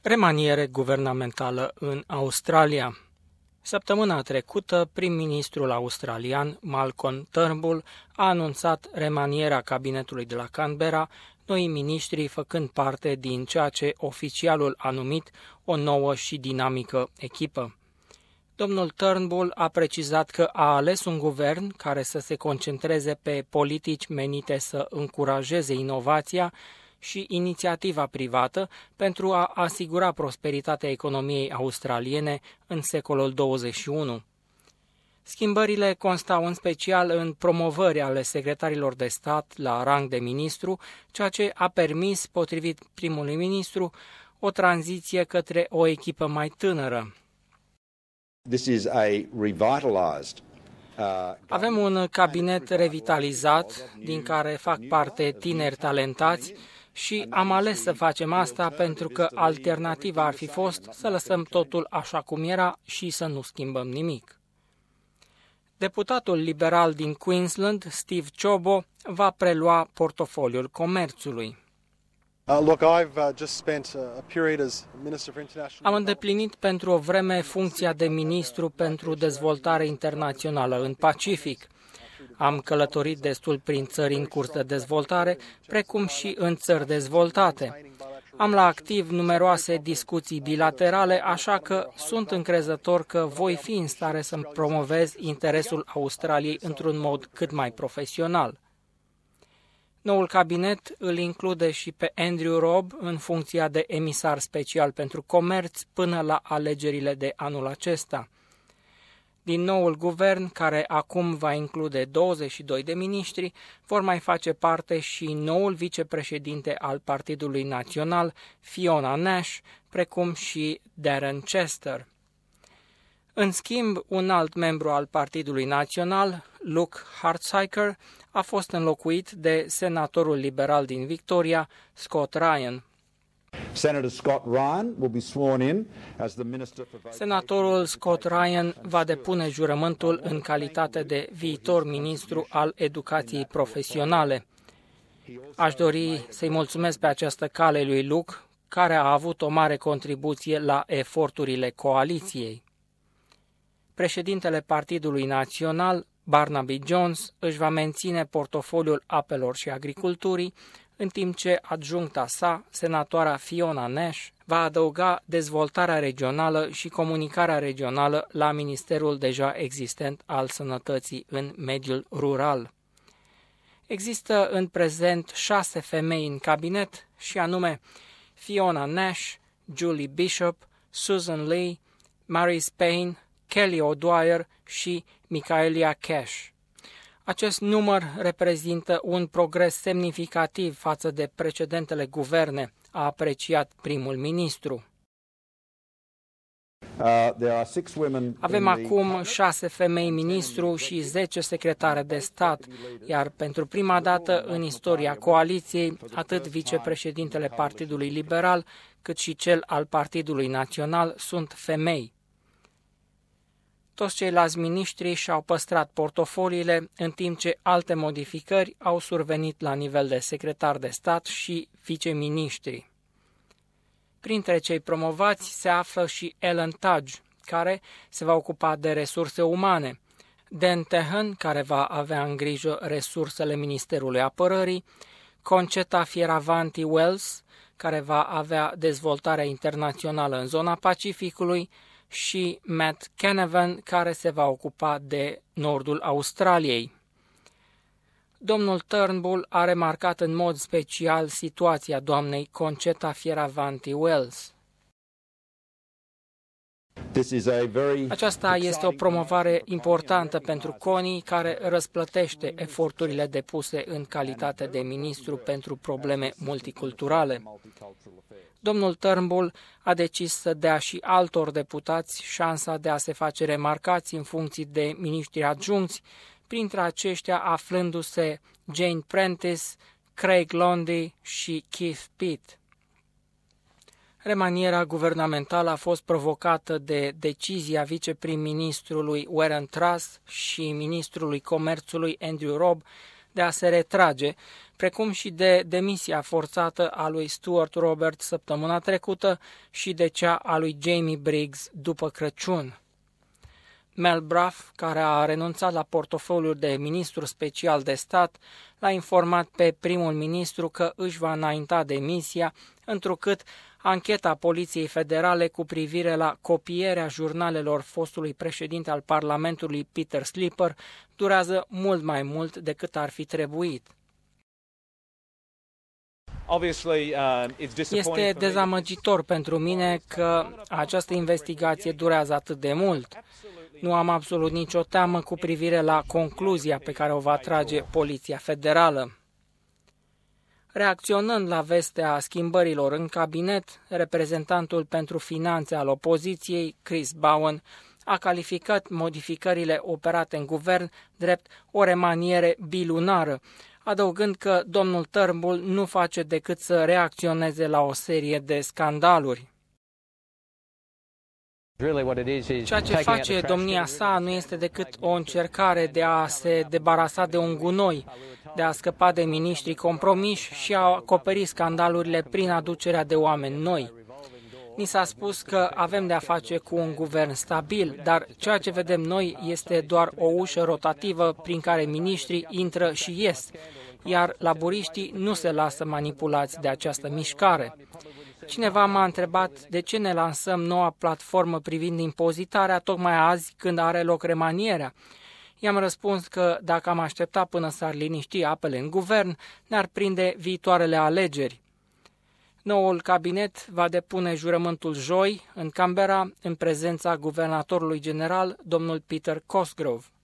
Remaniere guvernamentală în Australia. Săptămâna trecută, prim-ministrul australian Malcolm Turnbull a anunțat remanierea cabinetului de la Canberra, noi miniștri făcând parte din ceea ce oficialul a numit o nouă și dinamică echipă. Domnul Turnbull a precizat că a ales un guvern care să se concentreze pe politici menite să încurajeze inovația și inițiativa privată pentru a asigura prosperitatea economiei australiene în secolul 21. Schimbările constau în special în promovări ale secretarilor de stat la rang de ministru, ceea ce a permis, potrivit primului ministru, o tranziție către o echipă mai tânără. Avem un cabinet revitalizat, din care fac parte tineri talentați, și am ales să facem asta pentru că alternativa ar fi fost să lăsăm totul așa cum era și să nu schimbăm nimic. Deputatul liberal din Queensland, Steve Ciobo, va prelua portofoliul comerțului. Am îndeplinit pentru o vreme funcția de ministru pentru dezvoltare internațională în Pacific. Am călătorit destul prin țări în curs de dezvoltare, precum și în țări dezvoltate. Am la activ numeroase discuții bilaterale, așa că sunt încrezător că voi fi în stare să-mi promovez interesul Australiei într-un mod cât mai profesional. Noul cabinet îl include și pe Andrew Robb în funcția de emisar special pentru comerț până la alegerile de anul acesta. Din noul guvern, care acum va include 22 de miniștri, vor mai face parte și noul vicepreședinte al Partidului Național, Fiona Nash, precum și Darren Chester. În schimb, un alt membru al Partidului Național, Luke Hartsuyker, a fost înlocuit de senatorul liberal din Victoria, Scott Ryan. Senatorul Scott Ryan va depune jurământul în calitate de viitor ministru al educației profesionale. Aș dori să-i mulțumesc pe această cale lui Luke, care a avut o mare contribuție la eforturile coaliției. Președintele Partidului Național, Barnaby Jones, își va menține portofoliul apelor și agriculturii, în timp ce adjuncta sa, senatoarea Fiona Nash, va adăuga dezvoltarea regională și comunicarea regională la ministerul deja existent al sănătății în mediul rural. Există în prezent 6 femei în cabinet, și anume Fiona Nash, Julie Bishop, Susan Lee, Mary Spain, Kelly O'Dwyer și Michaelia Cash. Acest număr reprezintă un progres semnificativ față de precedentele guverne, a apreciat primul ministru. Avem acum 6 femei ministru și 10 secretare de stat, iar pentru prima dată în istoria coaliției, atât vicepreședintele Partidului Liberal, cât și cel al Partidului Național sunt femei. Toți ceilalți miniștri și-au păstrat portofoliile, în timp ce alte modificări au survenit la nivel de secretar de stat și viceministri. Printre cei promovați se află și Ellen Tudge, care se va ocupa de resurse umane, Dan Tehan, care va avea în grijă resursele Ministerului Apărării, Concetta Fierravanti-Wells, care va avea dezvoltarea internațională în zona Pacificului, și Matt Canavan, care se va ocupa de nordul Australiei. Domnul Turnbull a remarcat în mod special situația doamnei Concetta Fierravanti-Wells. Aceasta este o promovare importantă pentru Connie, care răsplătește eforturile depuse în calitate de ministru pentru probleme multiculturale. Domnul Turnbull a decis să dea și altor deputați șansa de a se face remarcați în funcții de miniștri adjuncți, printre aceștia aflându-se Jane Prentice, Craig Lundy și Keith Pitt. Remanierea guvernamentală a fost provocată de decizia viceprim-ministrului Warren Truss și ministrului comerțului Andrew Robb de a se retrage, precum și de demisia forțată a lui Stuart Roberts săptămâna trecută și de cea a lui Jamie Briggs după Crăciun. Mel Bruff, care a renunțat la portofoliul de ministru special de stat, l-a informat pe primul ministru că își va înainta demisia, întrucât ancheta Poliției Federale cu privire la copierea jurnalelor fostului președinte al Parlamentului Peter Slipper durează mult mai mult decât ar fi trebuit. Este dezamăgitor pentru mine că această investigație durează atât de mult. Nu am absolut nicio teamă cu privire la concluzia pe care o va trage Poliția Federală. Reacționând la vestea schimbărilor în cabinet, reprezentantul pentru finanțe al opoziției, Chris Bowen, a calificat modificările operate în guvern drept o remaniere bilunară, adăugând că domnul Turnbull nu face decât să reacționeze la o serie de scandaluri. Ceea ce face domnia sa nu este decât o încercare de a se debarasa de un gunoi, de a scăpa de miniștri compromiși și a acoperi scandalurile prin aducerea de oameni noi. Ni s-a spus că avem de-a face cu un guvern stabil, dar ceea ce vedem noi este doar o ușă rotativă prin care miniștrii intră și ies, iar laburiștii nu se lasă manipulați de această mișcare. Cineva m-a întrebat de ce ne lansăm noua platformă privind impozitarea tocmai azi când are loc remanierea. I-am răspuns că dacă am aștepta până s-ar liniști apele în guvern, ne-ar prinde viitoarele alegeri. Noul cabinet va depune jurământul joi în Canberra, în prezența guvernatorului general, domnul Peter Cosgrove.